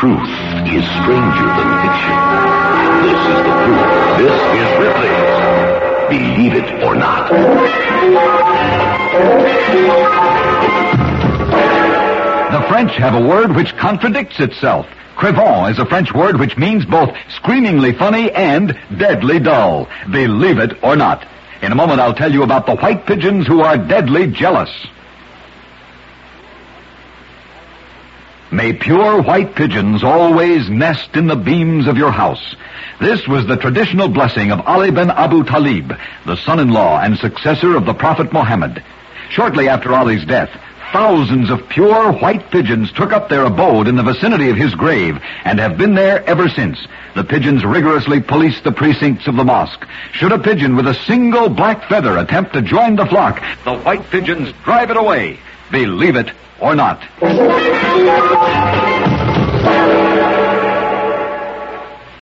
Truth is stranger than fiction. This is the proof. This is Ripley's Believe It or Not. The French have a word which contradicts itself. Crevant is a French word which means both screamingly funny and deadly dull. Believe it or not. In a moment, I'll tell you about the white pigeons who are deadly jealous. May pure white pigeons always nest in the beams of your house. This was the traditional blessing of Ali bin Abu Talib, the son-in-law and successor of the Prophet Muhammad. Shortly after Ali's death, thousands of pure white pigeons took up their abode in the vicinity of his grave and have been there ever since. The pigeons rigorously police the precincts of the mosque. Should a pigeon with a single black feather attempt to join the flock, the white pigeons drive it away. Believe it or not.